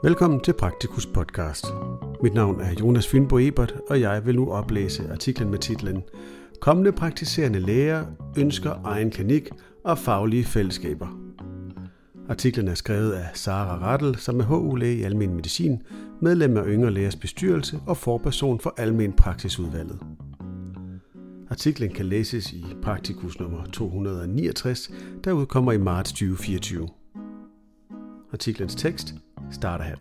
Velkommen til Praktikus podcast. Mit navn er Jonas Fynbo Ebert, og jeg vil nu oplæse artiklen med titlen Kommende praktiserende læger ønsker egen klinik og faglige fællesskaber. Artiklen er skrevet af Sara Rattel, som er HU-læge i almen medicin, medlem af Yngre Lægers bestyrelse og forperson for almen praksisudvalget. Artiklen kan læses i Praktikus nummer 269, der udkommer i marts 2024. Artiklens tekst starter her.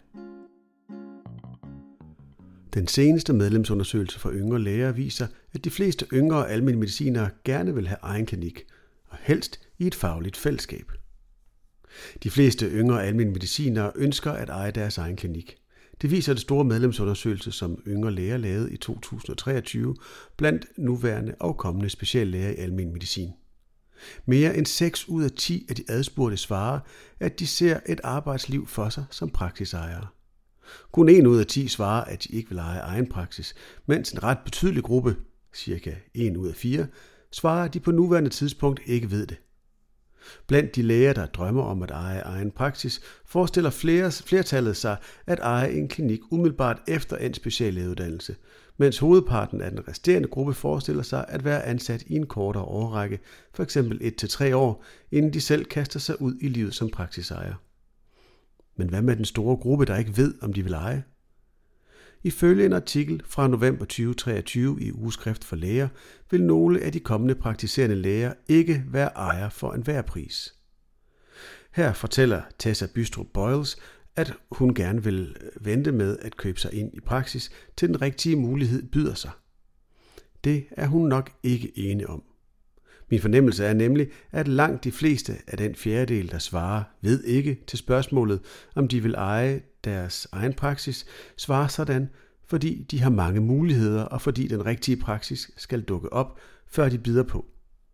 Den seneste medlemsundersøgelse for yngre læger viser, at de fleste yngre almen medicinere gerne vil have egen klinik, og helst i et fagligt fællesskab. De fleste yngre almen medicinere ønsker at eje deres egen klinik. Det viser det store medlemsundersøgelse, som Yngre Læger lavede i 2023 blandt nuværende og kommende speciallæger i almen medicin. Mere end 6 ud af 10 af de adspurgte svarer, at de ser et arbejdsliv for sig som praksisejere. Kun 1 ud af 10 svarer, at de ikke vil eje egen praksis, mens en ret betydelig gruppe, cirka 1 ud af 4, svarer, at de på nuværende tidspunkt ikke ved det. Blandt de læger, der drømmer om at eje egen praksis, forestiller flertallet sig at eje en klinik umiddelbart efter en speciallægeuddannelse, mens hovedparten af den resterende gruppe forestiller sig at være ansat i en kortere årrække, f.eks. 1-3 år, inden de selv kaster sig ud i livet som praksisejer. Men hvad med den store gruppe, der ikke ved, om de vil eje? Ifølge en artikel fra november 2023 i Ugeskrift for Læger, vil nogle af de kommende praktiserende læger ikke være ejer for enhver pris. Her fortæller Tessa Bystrup Boyles, at hun gerne vil vente med at købe sig ind i praksis, til den rigtige mulighed byder sig. Det er hun nok ikke enig om. Min fornemmelse er nemlig, at langt de fleste af den fjerdedel, der svarer ved ikke til spørgsmålet, om de vil eje deres egen praksis, svarer sådan, fordi de har mange muligheder, og fordi den rigtige praksis skal dukke op, før de bider på.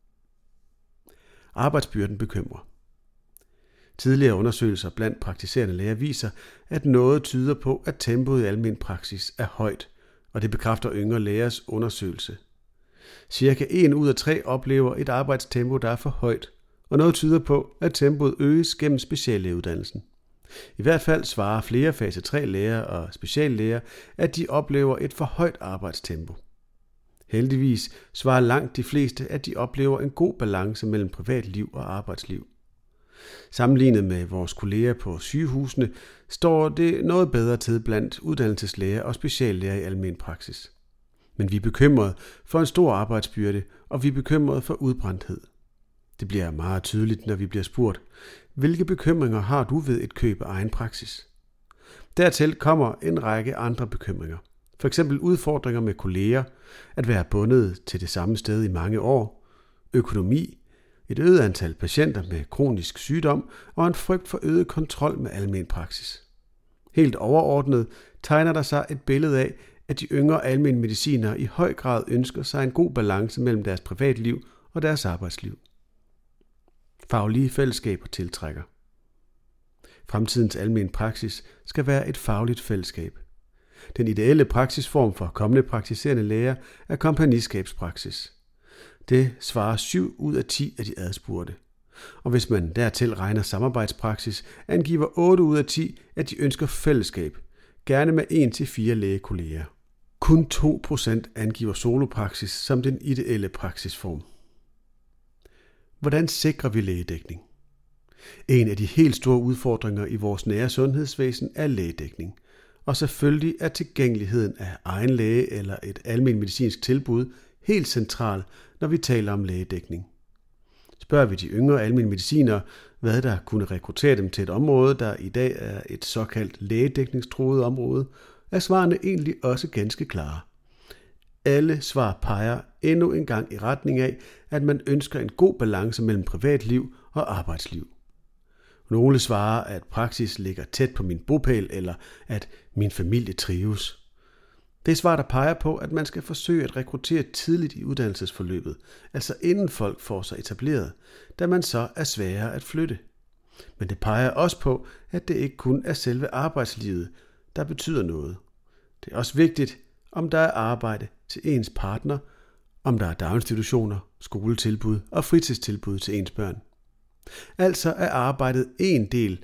Arbejdsbyrden bekymrer. Tidligere undersøgelser blandt praktiserende læger viser, at noget tyder på, at tempoet i almen praksis er højt, og det bekræfter Yngre Lægers undersøgelse. Cirka 1 ud af 3 oplever et arbejdstempo, der er for højt, og noget tyder på, at tempoet øges gennem speciallægeuddannelsen. I hvert fald svarer flere fase 3 læger og speciallæger, at de oplever et for højt arbejdstempo. Heldigvis svarer langt de fleste, at de oplever en god balance mellem privatliv og arbejdsliv. Sammenlignet med vores kolleger på sygehusene, står det noget bedre til blandt uddannelseslæger og speciallæger i almen praksis. Men vi er bekymrede for en stor arbejdsbyrde, og vi er bekymrede for udbrændthed. Det bliver meget tydeligt, når vi bliver spurgt, hvilke bekymringer har du ved et køb af egen praksis? Dertil kommer en række andre bekymringer. For eksempel udfordringer med kolleger, at være bundet til det samme sted i mange år, økonomi, et øget antal patienter med kronisk sygdom og en frygt for øget kontrol med almen praksis. Helt overordnet tegner der sig et billede af, at de yngre almen medicinere i høj grad ønsker sig en god balance mellem deres privatliv og deres arbejdsliv. Faglige fællesskaber tiltrækker. Fremtidens almen praksis skal være et fagligt fællesskab. Den ideelle praksisform for kommende praktiserende læger er kompagniskabspraksis. Det svarer 7 ud af 10 af de adspurgte. Og hvis man dertil regner samarbejdspraksis, angiver 8 ud af 10, at de ønsker fællesskab, gerne med 1-4 lægekolleger. Kun 2% angiver solopraksis som den ideelle praksisform. Hvordan sikrer vi lægedækning? En af de helt store udfordringer i vores nære sundhedsvæsen er lægedækning. Og selvfølgelig er tilgængeligheden af egen læge eller et almen medicinsk tilbud helt central, når vi taler om lægedækning. Spørger vi de yngre almen medicinere, hvad der kunne rekruttere dem til et område, der i dag er et såkaldt lægedækningstruet område, er svarene egentlig også ganske klare. Alle svar peger endnu en gang i retning af, at man ønsker en god balance mellem privatliv og arbejdsliv. Nogle svarer, at praksis ligger tæt på min bopæl, eller at min familie trives. Det er svar, der peger på, at man skal forsøge at rekruttere tidligt i uddannelsesforløbet, altså inden folk får sig etableret, da man så er sværere at flytte. Men det peger også på, at det ikke kun er selve arbejdslivet, der betyder noget. Det er også vigtigt, om der er arbejde til ens partner, om der er daginstitutioner, skoletilbud og fritidstilbud til ens børn. Altså er arbejdet en del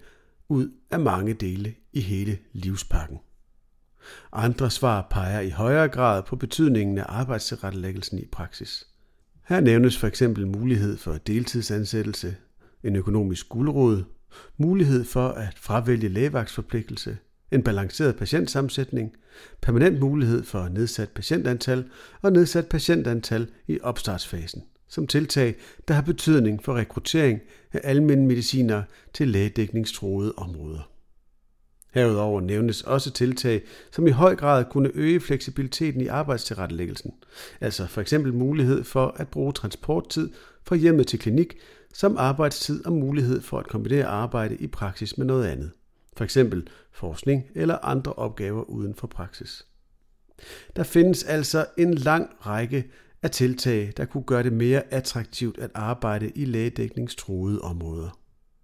ud af mange dele i hele livspakken. Andre svar peger i højere grad på betydningen af arbejdstilrettelæggelsen i praksis. Her nævnes for eksempel mulighed for deltidsansættelse, en økonomisk gulerod, mulighed for at fravælge lægevagtsforpligtelse, en balanceret patientsammensætning, permanent mulighed for nedsat patientantal og nedsat patientantal i opstartsfasen, som tiltag, der har betydning for rekruttering af almene medicinere til lægedækningstruede områder. Herudover nævnes også tiltag, som i høj grad kunne øge fleksibiliteten i arbejdstilrettelæggelsen, altså for eksempel mulighed for at bruge transporttid fra hjemmet til klinik som arbejdstid og mulighed for at kombinere arbejde i praksis med noget andet, for eksempel forskning eller andre opgaver uden for praksis. Der findes altså en lang række af tiltag, der kunne gøre det mere attraktivt at arbejde i lægedækningstruede områder.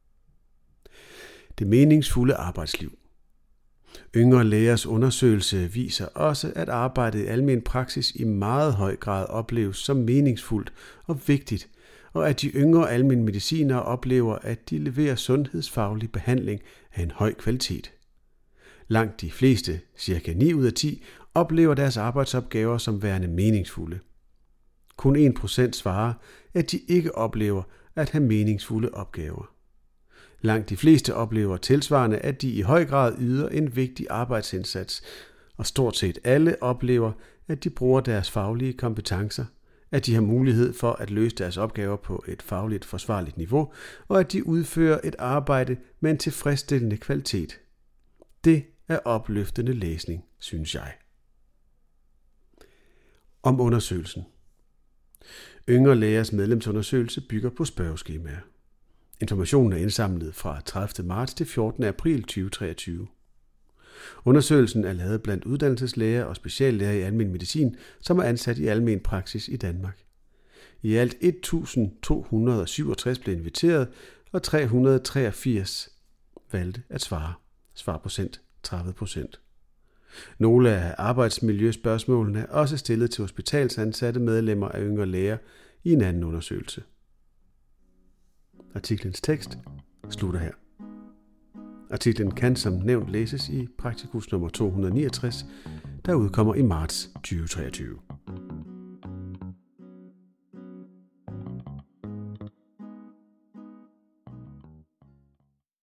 Det meningsfulde arbejdsliv. Yngre lægers undersøgelse viser også, at arbejdet i almen praksis i meget høj grad opleves som meningsfuldt og vigtigt, og at de yngre almene medicinere oplever, at de leverer sundhedsfaglig behandling af en høj kvalitet. Langt de fleste, ca. 9 ud af 10, oplever deres arbejdsopgaver som værende meningsfulde. Kun 1% svarer, at de ikke oplever at have meningsfulde opgaver. Langt de fleste oplever tilsvarende, at de i høj grad yder en vigtig arbejdsindsats, og stort set alle oplever, at de bruger deres faglige kompetencer, at de har mulighed for at løse deres opgaver på et fagligt forsvarligt niveau, og at de udfører et arbejde med en tilfredsstillende kvalitet. Det er opløftende læsning, synes jeg. Om undersøgelsen. Yngre lægers medlemsundersøgelse bygger på spørgeskemaer. Informationen er indsamlet fra 30. marts til 14. april 2023. Undersøgelsen er lavet blandt uddannelseslæger og speciallæger i almen medicin, som er ansat i almen praksis i Danmark. I alt 1.267 blev inviteret, og 383 valgte at svare. Svarprocent 30%. Nogle af arbejdsmiljøspørgsmålene er også stillet til hospitalsansatte medlemmer af yngre læger i en anden undersøgelse. Artiklens tekst slutter her. Artiklen kan som nævnt læses i Praktikus nummer 269, der udkommer i marts 2023.